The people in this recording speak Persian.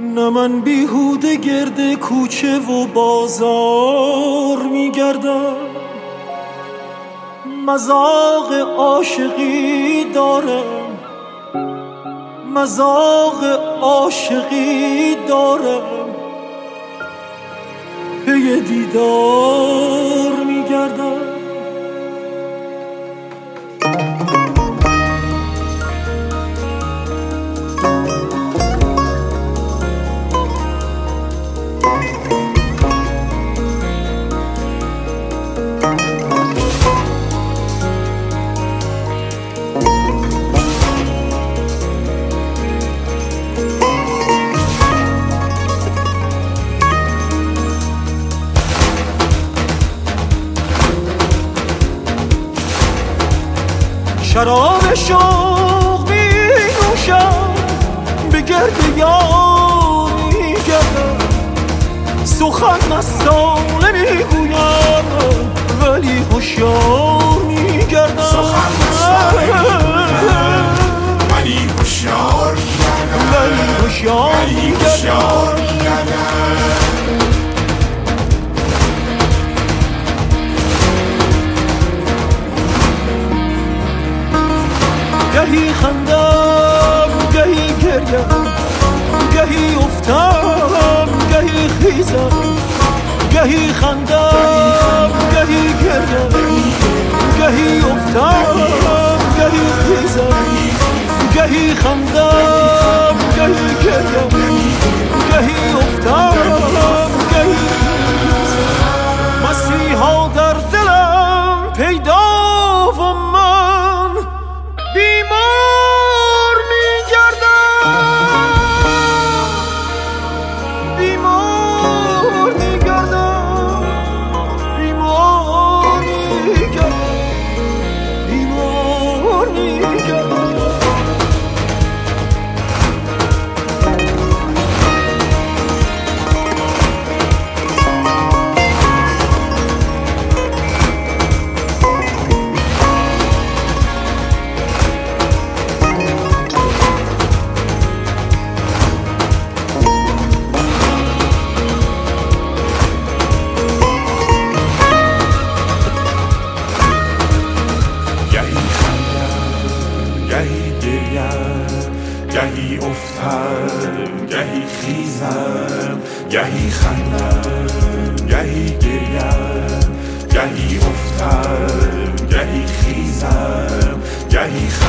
نه من بیهوده گرد کوچه و بازار میگردم، مذاق عاشقی دارم، مذاق عاشقی دارم، پی دیدار میگردم. شراب شوق می نوشم، به گرد یار می گردم، سخن مستانه می گویم ولی هوشیار می گردم، سخن مستانه می گویم ولی هوشیار می گردم، ولی هوشیار می گردم. گهی خندم گهی گریم، گهی افتم گهی خیزم، گهی خندم گهی گریم، گهی افتم گهی خیزم، گهی خندم گهی گریم، گهی افتم گهی خیزم. مسیحا در دلم پیدا و من بیمار میگردم، بیمار میگردم، بیمار میگردم، بیمار میگردم. گهی گریم، گهی افتم گهی خیزم، گهی خندم گهی گریم، گهی افتم گهی خیزم، گهی